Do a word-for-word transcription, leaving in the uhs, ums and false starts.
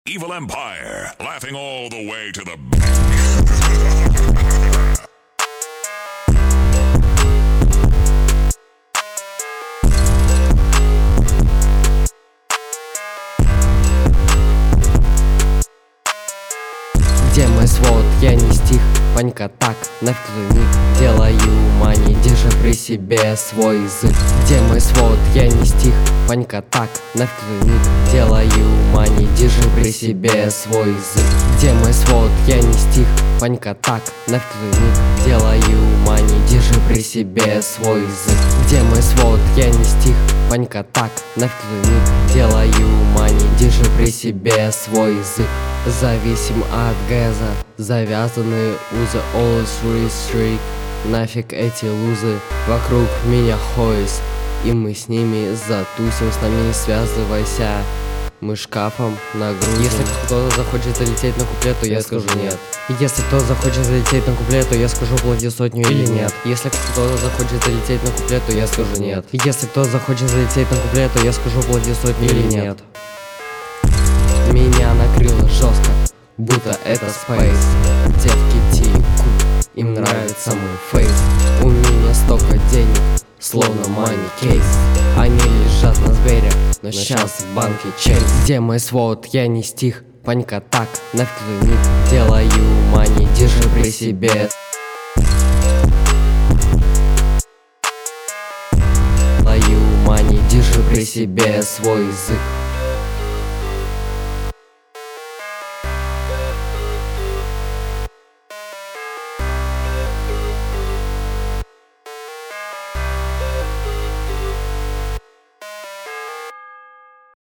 Evil Empire, laughing all the way to the Где мой свод? Я не стих, Ванька так, нафиг ник. Делаю мани, держи при себе свой язык. Где мой свод? Я не стих, Ванька так, нафиг ник. Делаю мани, держи при себе свой язык. Где мой свод? Я не стих, Ванька так, нафиг ник. Делаю мани, держи при себе свой язык. Где мой свод? Я не стих, Ванька так, нафиг ник. Делаю мани, держи при себе свой язык. Зависим от газа, завязаны узы, always restrict. Нафиг эти лузы, вокруг меня хойс, и мы с ними затусим, с нами не связывайся. Мы шкафом нагрузим. Если кто-то захочет залететь на куплет, то я, я скажу нет. Если кто-то захочет залететь на куплет, то я скажу плати сотню или нет. Если кто-то захочет залететь на куплет, то я скажу нет. Если кто-то захочет залететь на куплет, то я скажу плати сотню или нет. Меня накрыло жестко, будто это спейс. Девки текут, им нравится мой фейс. У меня столько денег, словно money кейс. Они лежат на Сбере, но сейчас в банке чейз. Где мой свод? Я не стих, Ванька так, нафиг ник. Делаю мани, держи при себе. Делаю мани, держи при себе свой язык.